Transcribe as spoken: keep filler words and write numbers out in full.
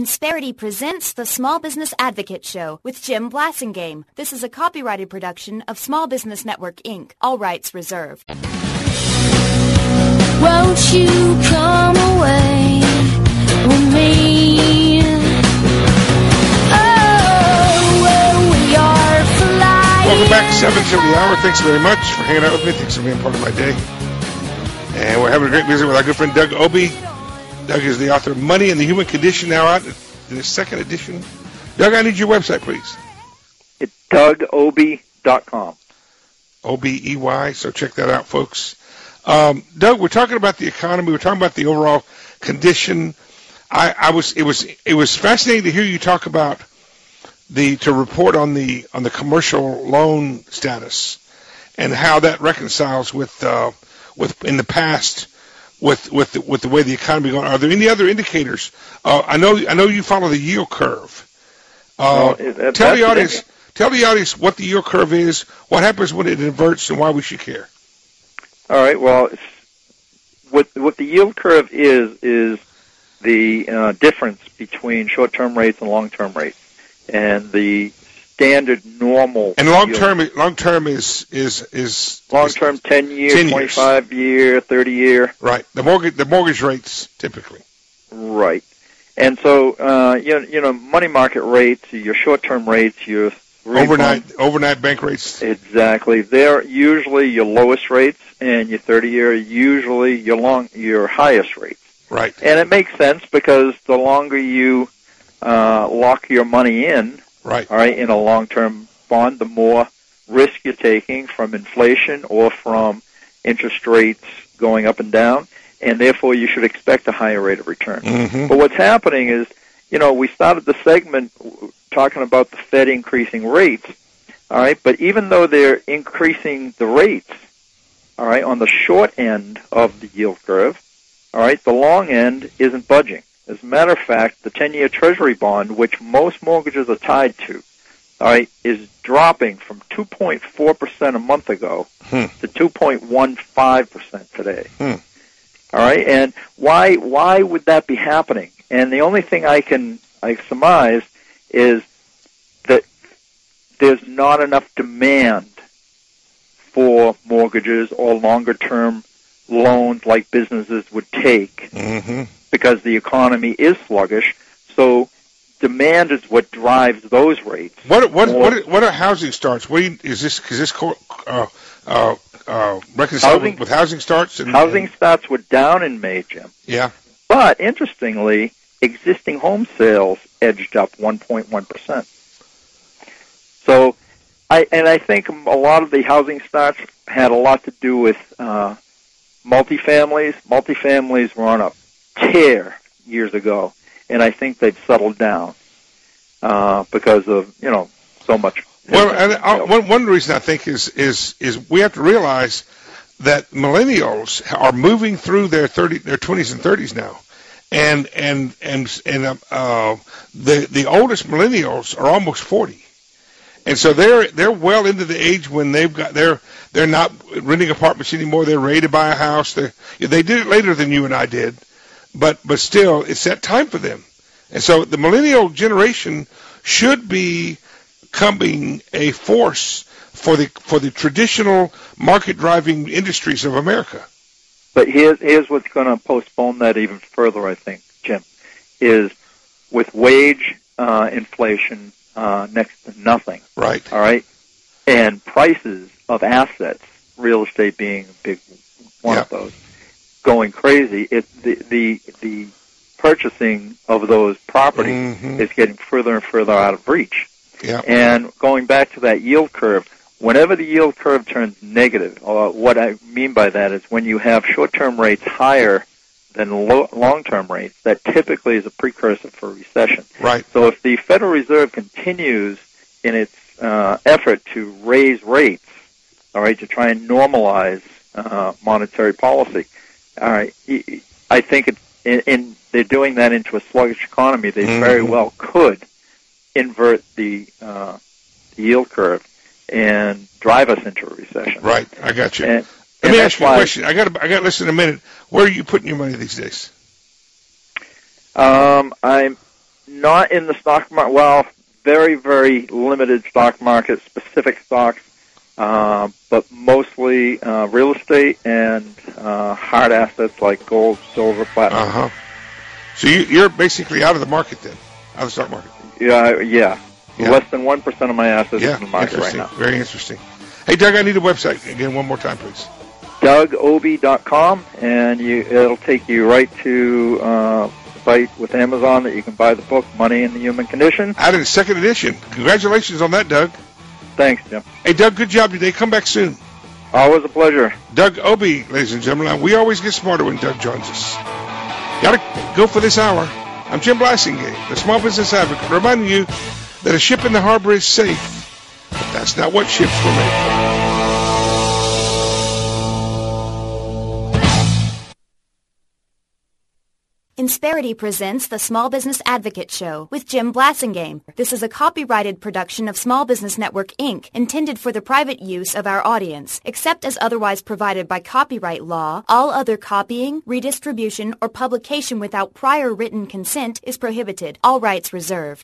Insperity presents the Small Business Advocate Show with Jim Blasingame. This is a copyrighted production of Small Business Network, Incorporated. All rights reserved. Won't you come away with me? Oh, well, we are flying. Welcome back to seven to the hour. Thanks very much for hanging out with me. Thanks for being part of my day. And we're having a great visit with our good friend Doug Obie. Doug is the author of Money and the Human Condition, now out in the second edition. Doug, I need your website, please. It's Doug Obie dot com. O B E Y, so check that out, folks. Um, Doug, we're talking about the economy. We're talking about the overall condition. I, I was it was it was fascinating to hear you talk about the to report on the on the commercial loan status and how that reconciles with uh, with in the past. With with the, with the way the economy is going, are there any other indicators? Uh, I know I know you follow the yield curve. Uh, well, that, tell the audience tell the audience what the yield curve is, what happens when it inverts, and why we should care. All right. Well, what what the yield curve is is the uh, difference between short-term rates and long-term rates, and the standard normal. And long-term long-term is is is long-term ten-year, twenty-five-year, thirty-year. Right. The mortgage the mortgage rates typically. Right. And so uh, you know, you know money market rates, your short-term rates, your overnight months, overnight bank rates. Exactly. They're usually your lowest rates, and your thirty-year are usually your long your highest rates. Right. And it makes sense because the longer you uh, lock your money in. Right. All right, in a long-term bond, the more risk you're taking from inflation or from interest rates going up and down, and therefore you should expect a higher rate of return. Mm-hmm. But what's happening is, you know, we started the segment talking about the Fed increasing rates, all right, but even though they're increasing the rates, all right, on the short end of the yield curve, all right, the long end isn't budging. As a matter of fact, the ten-year Treasury bond, which most mortgages are tied to, all right, is dropping from two point four percent a month ago hmm. to two point one five percent today. Hmm. All right, and why why would that be happening? And the only thing I can I surmise is that there's not enough demand for mortgages or longer-term loans like businesses would take. Mm-hmm. Because the economy is sluggish, so demand is what drives those rates. What what More, what, are, what are housing starts? What you, is this? Is this uh, uh, uh, reconciled housing, with housing starts? And, housing and, starts were down in May, Jim. Yeah. But interestingly, existing home sales edged up one point one percent. So, I and I think a lot of the housing starts had a lot to do with uh, multifamilies. Multifamilies were on a tear years ago, and I think they've settled down uh, because of you know so much. Well, and I, one one reason I think is is is we have to realize that millennials are moving through their thirty their twenties and thirties now, and and and and uh, the the oldest millennials are almost forty, and so they're they're well into the age when they've got they're they're not renting apartments anymore. They're ready to buy a house. They they did it later than you and I did. But but still, it's that time for them. And so the millennial generation should be becoming a force for the for the traditional market-driving industries of America. But here's, here's what's going to postpone that even further, I think, Jim, is with wage uh, inflation uh, next to nothing. Right. All right? And prices of assets, real estate being a big one yep. of those, going crazy, it the the the purchasing of those properties mm-hmm. is getting further and further out of reach. Yeah. And going back to that yield curve, whenever the yield curve turns negative, uh, what I mean by that is when you have short-term rates higher than lo- long-term rates, that typically is a precursor for a recession. Right. So if the Federal Reserve continues in its uh, effort to raise rates, all right, to try and normalize uh, monetary policy. All right, I think it's, in, in, they're doing that into a sluggish economy. They mm-hmm. very well could invert the, uh, the yield curve and drive us into a recession. Right, I got you. And, Let and me ask you a why, question. I got I got less than a minute. Where are you putting your money these days? Um, I'm Not in the stock market. Well, very, very limited stock market, specific stocks, uh, but mostly uh, real estate and uh, hard assets like gold, silver, platinum. Uh-huh. So you, you're basically out of the market then, out of the stock market. Yeah, yeah. Yeah. Less than one percent of my assets Yeah, in the market right interesting. now. Very interesting. Hey, Doug, I need a website. Again, one more time, please. Doug Obie dot com, and you, it'll take you right to uh, the site with Amazon that you can buy the book, Money in the Human Condition. Out in the second edition. Congratulations on that, Doug. Thanks, Jim. Hey, Doug, good job today. Come back soon. Always a pleasure. Doug Obie, ladies and gentlemen. We always get smarter when Doug joins us. Gotta go for this hour. I'm Jim Blasingame, the Small Business Advocate, reminding you that a ship in the harbor is safe, but that's not what ships were made for. Insperity presents the Small Business Advocate Show with Jim Blasingame. This is a copyrighted production of Small Business Network, Incorporated, intended for the private use of our audience. Except as otherwise provided by copyright law, all other copying, redistribution, or publication without prior written consent is prohibited. All rights reserved.